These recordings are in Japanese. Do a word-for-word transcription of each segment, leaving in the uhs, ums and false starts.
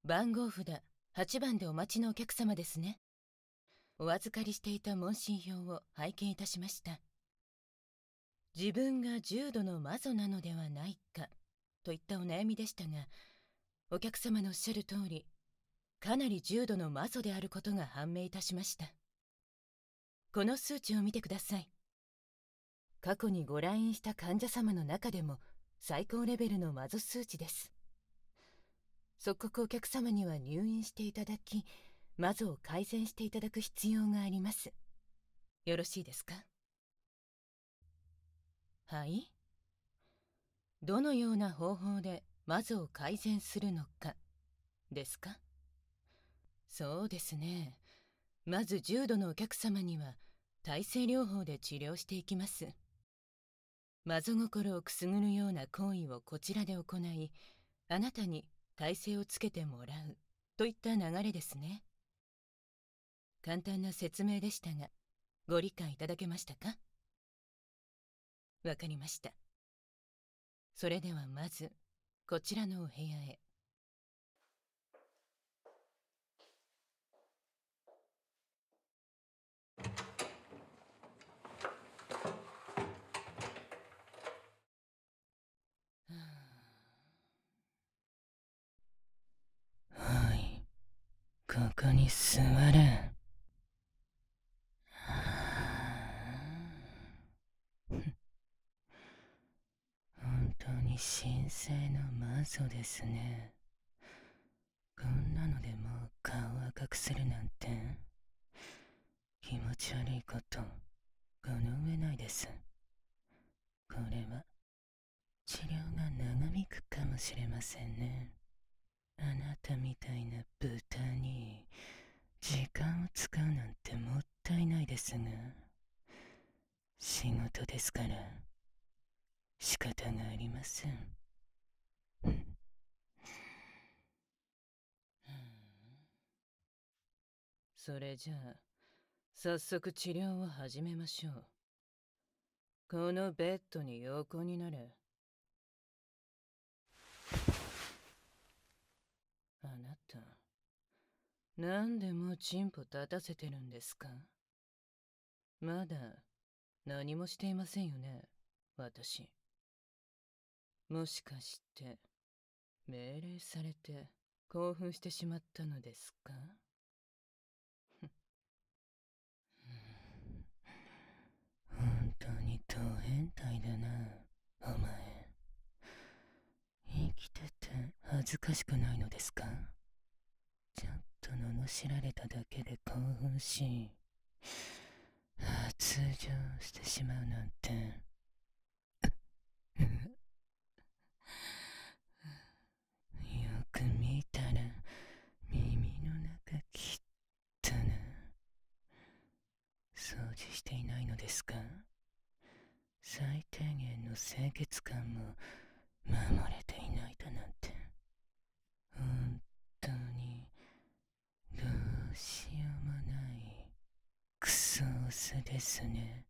番号札はちばんでお待ちのお客様ですね。お預かりしていた問診票を拝見いたしました。自分が重度の魔女なのではないかといったお悩みでしたが、お客様のおっしゃる通り、かなり重度の魔女であることが判明いたしました。この数値を見てください。過去にご来院した患者様の中でも最高レベルの魔女数値です。即刻お客様には入院していただき、魔女を改善していただく必要があります。よろしいですか？はい。どのような方法で魔女を改善するのかですか？そうですね。まず重度のお客様には耐性療法で治療していきます。魔女心をくすぐるような行為をこちらで行い、あなたに耐性をつけてもらうといった流れですね。簡単な説明でしたが、ご理解いただけましたか？わかりました。それではまずこちらのお部屋へ。はい、ここに座れ。本当に神聖の魔女ですね。こんなのでもう顔赤くするなんて気持ち悪いこと、この上ないです。これは治療が長引くかもしれませんね。あなたみたいな豚に時間を使うなんてもったいないですが、仕事ですから仕方がありません。それじゃあ早速治療を始めましょう。このベッドに横になれ。あなた、なんでもうチンポ立たせてるんですか？まだ何もしていませんよね、私。もしかして命令されて興奮してしまったのですか？本当にド変態だな、お前。生きてて恥ずかしくないのですか？ちょっと罵られただけで興奮し、発情してしまうなんて。よく見たら耳の中きったな。掃除していないのですか？最低限の清潔感も守れていないだなんて。本当にどうしようもないクソオスですね。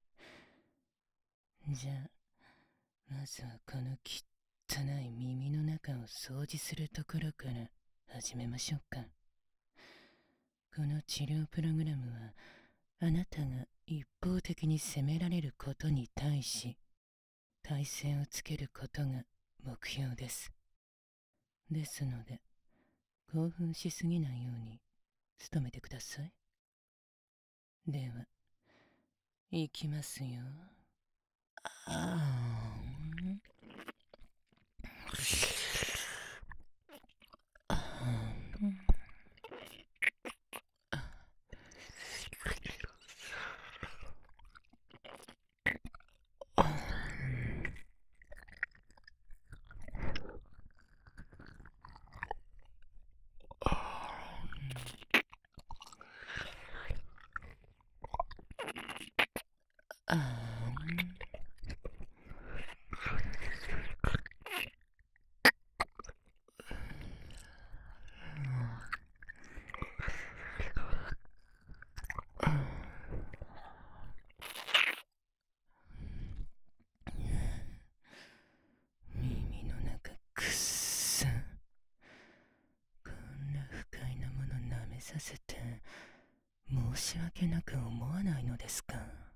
じゃあまずはこの汚い耳の中を掃除するところから始めましょうか。この治療プログラムはあなたが一方的に責められることに対し耐性をつけることが目標です。ですので興奮しすぎないように努めてください。では行きますよ。ああ耳の中くっさ。こさせて申し訳なく思わないのですか？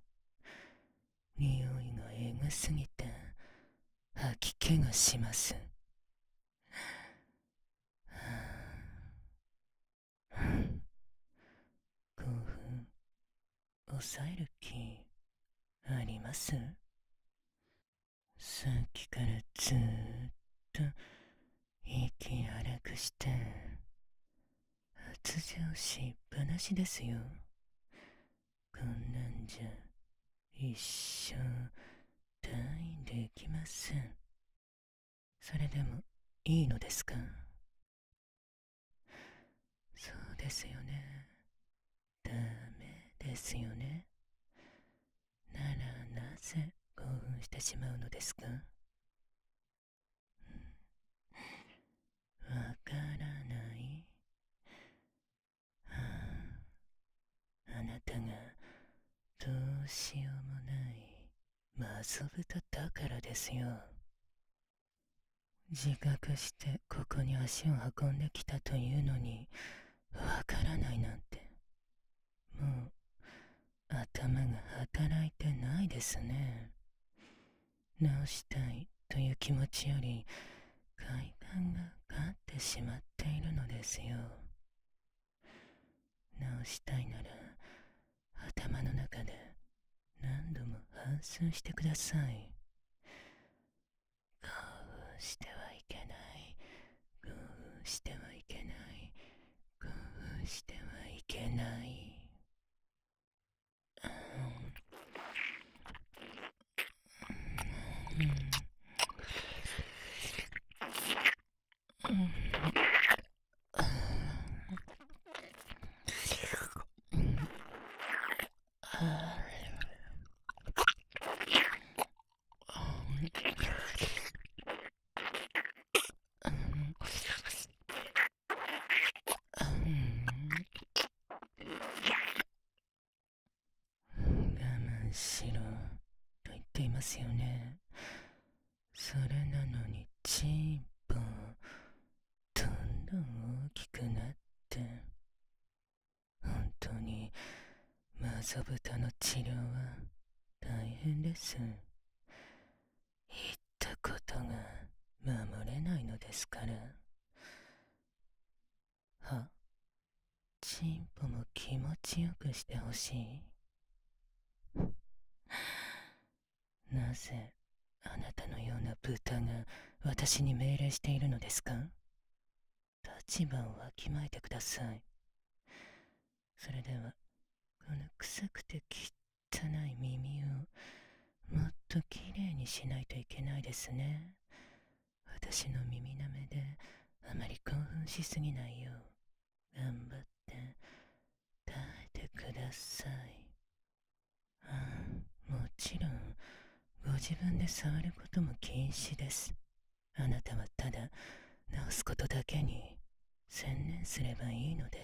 匂いがえぐすぎて吐き気がします。興奮抑える気あります？さっきからずーっと息荒くして発情しっぱなしですよ。こんなんじゃ一生退院できません。それでもいいのですか？そうですよね。ダメですよね。ならなぜ興奮してしまうのですか？わからない。はあ、あなたがどうしようもないマゾ豚だからですよ。自覚してここに足を運んできたというのにわからないなんて、もう頭が働いてないですね。直したいという気持ちより快感が勝ってしまっているのですよ。直したいなら頭の中で何度も反芻してください。興奮してはいけない、興奮してはいけない、興奮してはいけない。うんうん我慢しろと言っていますよね。それなのにチンポどんどん大きくなって本当にマゾ豚の治療は大変です。言ったことが守れないのですから。は、チンポも気持ちよくしてほしい。なぜあなたのような豚が私に命令しているのですか？立場をわきまえてください。それではこの臭くて汚い耳をもっときれいにしないといけないですね。私の耳なめであまり興奮しすぎないよう頑張って耐えてください。ああ、もちろんご自分で触ることも禁止です。あなたはただ直すことだけに専念すればいいのです。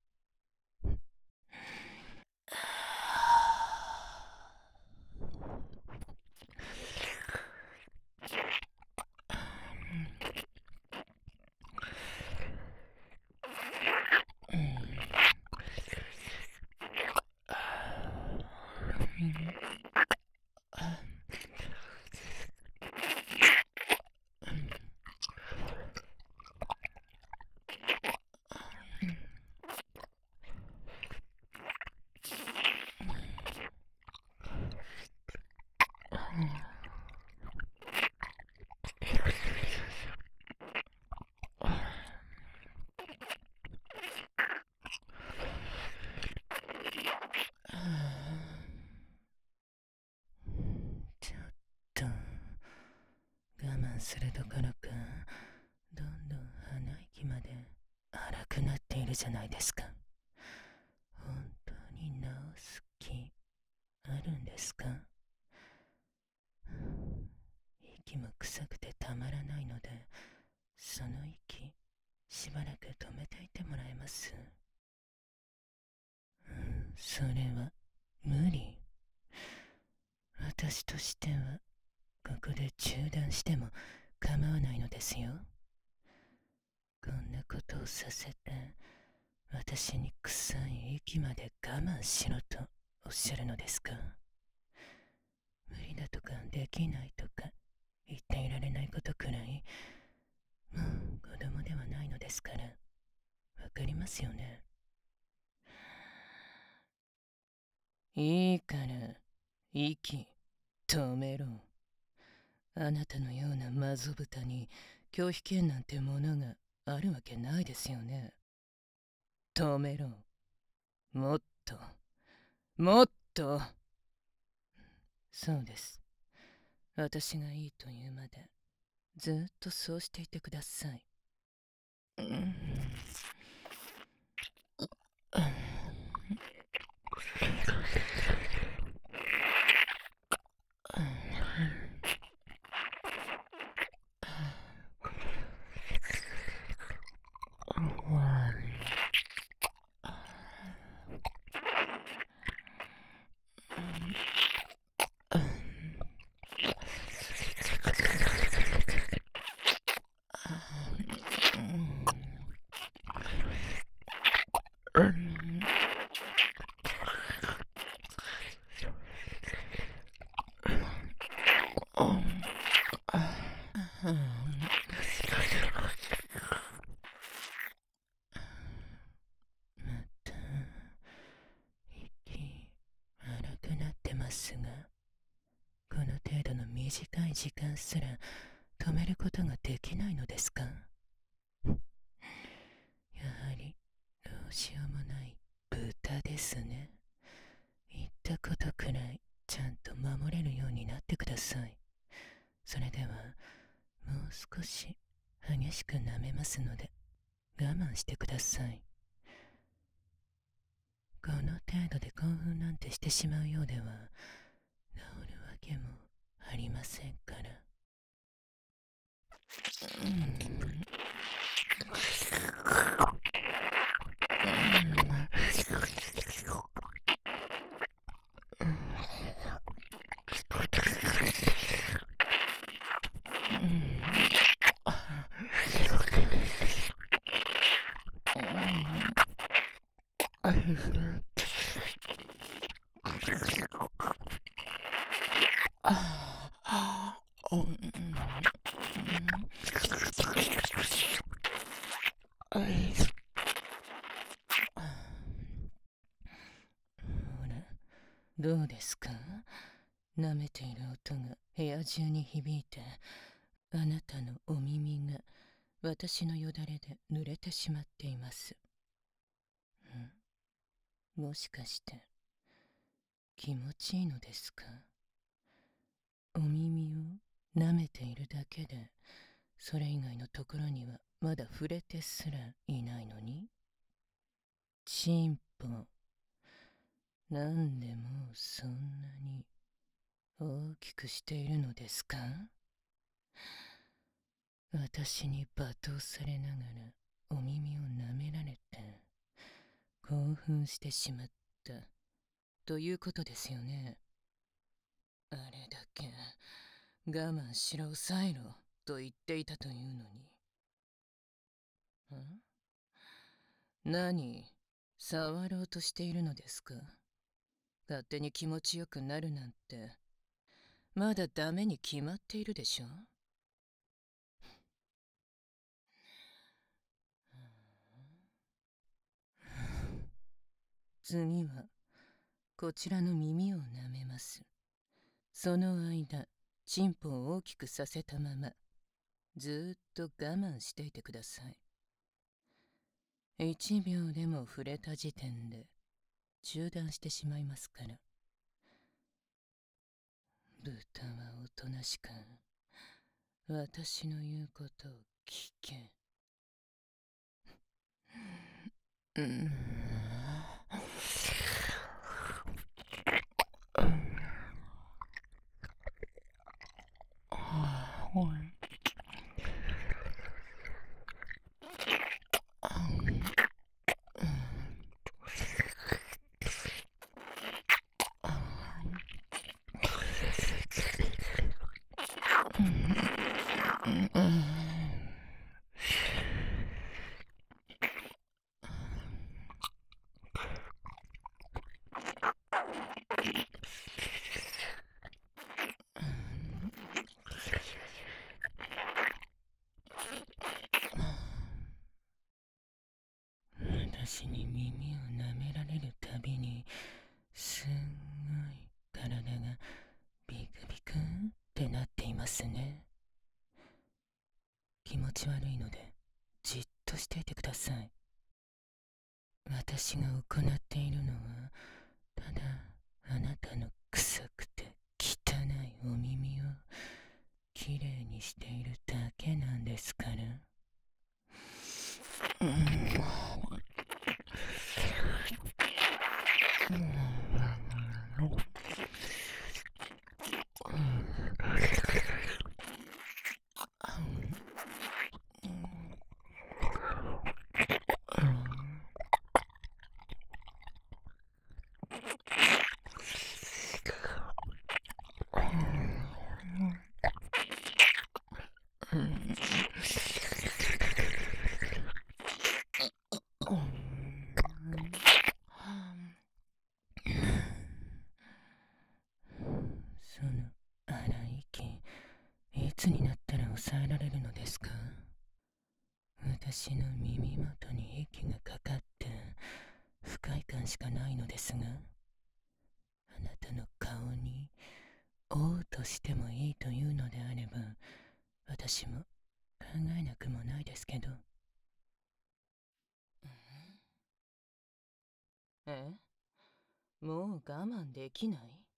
ちょっと我慢するどころかどんどん鼻息まで荒くなっているじゃないですか。本当に直す気あるんですか？息も臭くてたまらないのでその息しばらく止めていてもらえます？それは無理。私としてはここで中断しても構わないのですよ。こんなことをさせて私に臭い息まで我慢しろとおっしゃるのですか？無理だとかできないとか言っていられないことくらい、もう子供ではないのですから、わかりますよね。いいから、息、止めろ。あなたのようなマゾ豚に拒否権なんてものがあるわけないですよね。止めろ。もっと、もっと。そうです。私がいいというまで、ずっとそうしていてください。うん。荒くなってますが、この程度の短い時間すら止めることができないのですか？やはりどうしようもない豚ですね。言ったことくらいちゃんと守れるようになってください。それではもう少し激しく舐めますので我慢してください。この程度で興奮なんてしてしまうようでは治るわけもありませんから。うん。どうですか？舐めている音が部屋中に響いて、あなたのお耳が私のよだれで濡れてしまっています。ん？もしかして気持ちいいのですか？お耳を舐めているだけで、それ以外のところにはまだ触れてすらいないのに？チンポ、なんでもうそんなに大きくしているのですか？私に罵倒されながらお耳を舐められて興奮してしまったということですよね。あれだけ我慢しろ抑えろと言っていたというのに。ん？何、触ろうとしているのですか？勝手に気持ちよくなるなんてまだダメに決まっているでしょ。次はこちらの耳を舐めます。その間チンポを大きくさせたままずーっと我慢していてください。一秒でも触れた時点で中断してしまいますから。豚はおとなしく私の言うことを聞け。うん。 私に耳を舐められるたびに、すんごい体がビクビクってなっていますね。気持ち悪いので、じっとしていてください。私が行っているのは、ただあなたの臭くて汚いお耳をきれいにしているだけなんですから。うんうんその荒い息、いつになったら抑えられるのですか？私の耳元に息がかかって不快感しかないのですが、あなたの顔におうとしてもいいというのであれば、私も考えなくもないですけど。 え？もう我慢できない？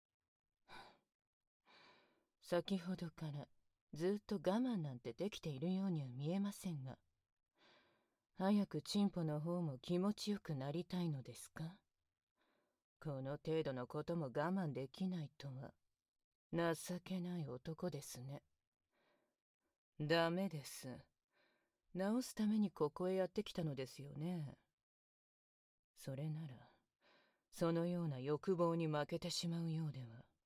先ほどからずっと我慢なんてできているようには見えませんが、早くチンポの方も気持ちよくなりたいのですか？この程度のことも我慢できないとは情けない男ですね。ダメです。直すためにここへやってきたのですよね。それならそのような欲望に負けてしまうようで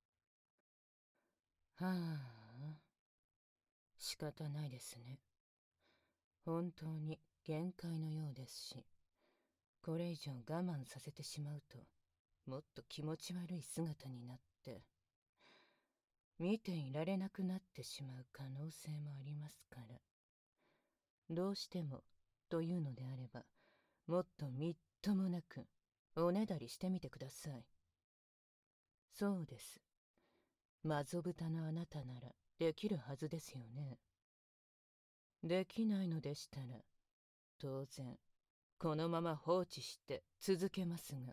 は。はあ、仕方ないですね。本当に限界のようですし、これ以上我慢させてしまうと、もっと気持ち悪い姿になって、見ていられなくなってしまう可能性もありますから。どうしてもというのであれば、もっとみっともなくおねだりしてみてください。そうです。マゾ豚のあなたならできるはずですよね。できないのでしたら、当然このまま放置して続けますが。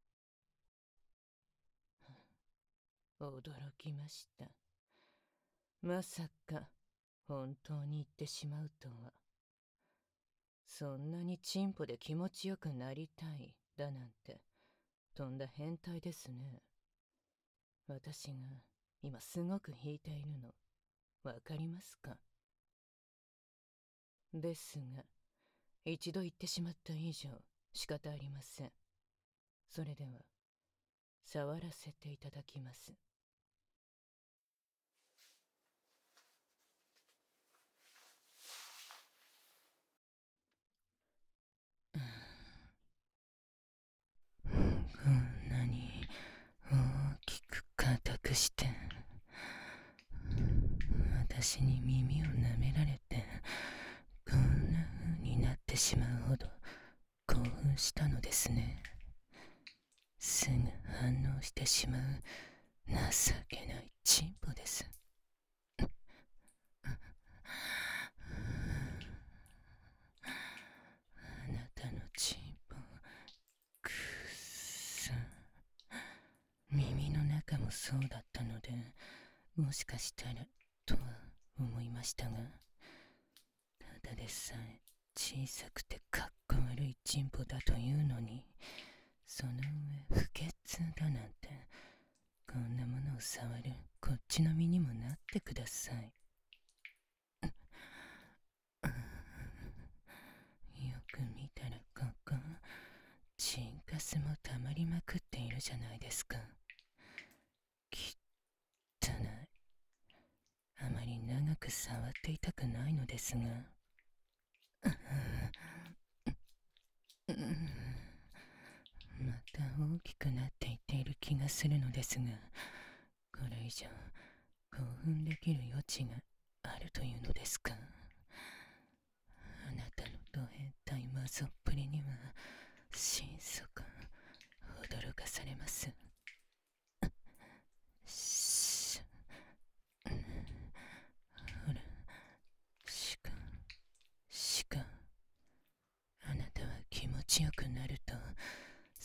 驚きました。まさか本当に言ってしまうとは。そんなにチンポで気持ちよくなりたいだなんて、とんだ変態ですね。私が今すごく引いているのわかりますか？ですが、一度言ってしまった以上仕方ありません。それでは触らせていただきます。 こんなに大きく硬くして、私に耳を舐められて、こんな風になってしまうほど興奮したのですね。すぐ反応してしまう情けないチンポです。あなたのチンポ、くっさ。耳の中もそうだったので、もしかしたらとは思いましたが、ただでさえ小さくてかっこ悪いチンポだというのに、その上不潔だなんて、こんなものを触るこっちの身にもなってください。よく見たらここ、チンカスもたまりまくっているじゃないですか。きったない。あまり長く触っていたくないのですが。また大きくなっていっている気がするのですが、これ以上興奮できる余地があるというのですか？あなたのド変態マゾっぷりには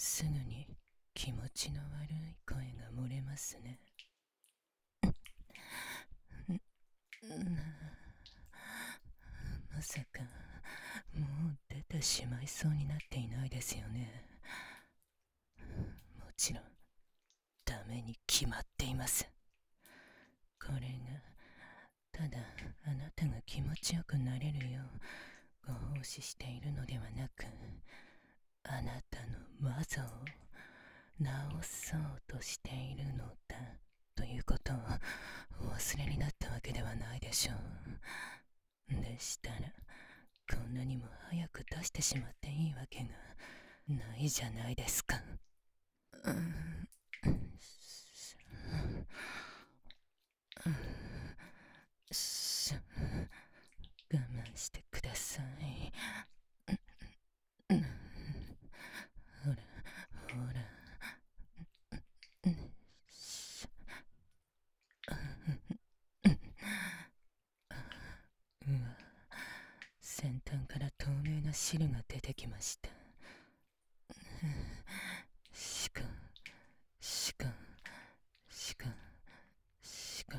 すぐに気持ちの悪い声が漏れますね。まさかもう出てしまいそうになっていないですよね。もちろんダメに決まっています。これがただあなたが気持ちよくなれるようご奉仕しているのではなく、あなたの魔を直そうとしているのだということをお忘れになったわけではないでしょう。でしたらこんなにも早く出してしまっていいわけがないじゃないですか。うん、し我慢してください。ほらほら。うわ、先端から透明な汁が出てきました。しかしかしかしか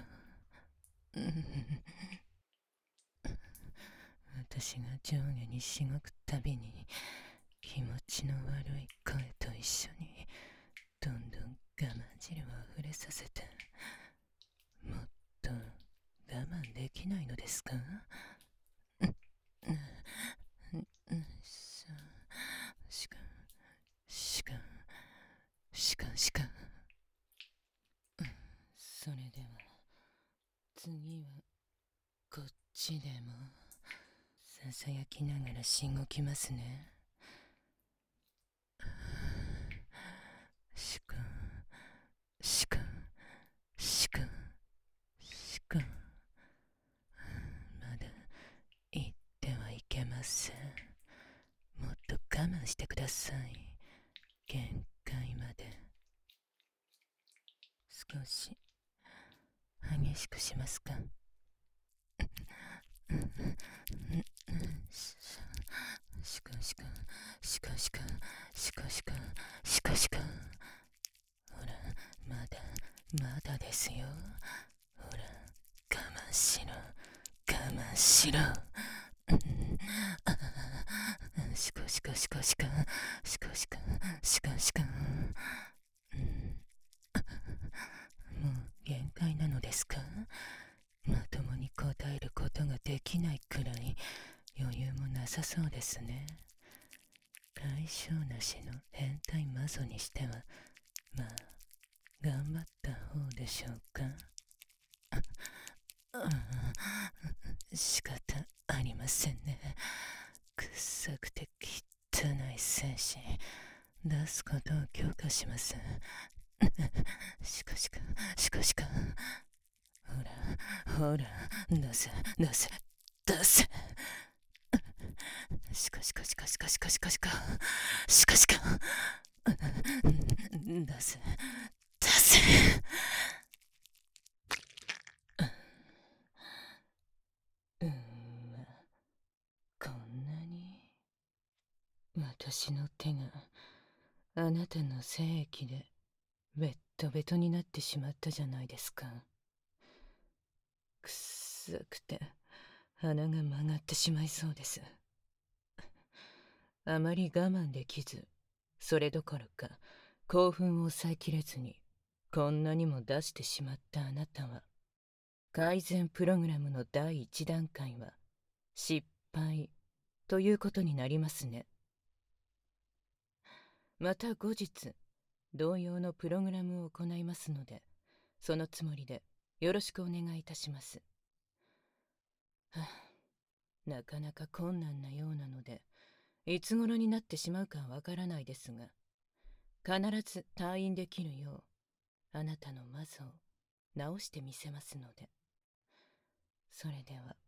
私が上下にしごくたびに気持ちの悪い声と一緒にどんどん我慢汁を溢れさせて、もっと我慢できないのですか？しかしかしかしかそれでは次はこっちでもささやきながらしごきますね。しかしかしかしかまだ言ってはいけません。もっと我慢してください。限界まで。少し激しくしますか？しかしかしかしかしかしかしかしかほら、まだまだですよ。ほら、我慢しろ我慢しろ。しかしかしかしかしかしかしかしかもう限界なのですか？まともに答えることができないくらい余裕もなさそうですね。解消なしの変態マゾにしてはまあ頑張った方でしょうか。仕方ありませんね。臭くて汚い精神出すことを許可します。しかしかしかしかほらほら出せ出せ出せ。しかしかしかしかしかしかしかしかしか出せ出せ。うんまこんなに私の手があなたの精液でベッドベトになってしまったじゃないですか。くっさくて鼻が曲がってしまいそうです。あまり我慢できず、それどころか興奮を抑えきれずにこんなにも出してしまったあなたは、改善プログラムの第一段階は失敗ということになりますね。また後日同様のプログラムを行いますので、そのつもりでよろしくお願いいたします。はあ、なかなか困難なようなのでいつ頃になってしまうかわからないですが、必ず退院できるようあなたのマゾを直してみせますので。それでは。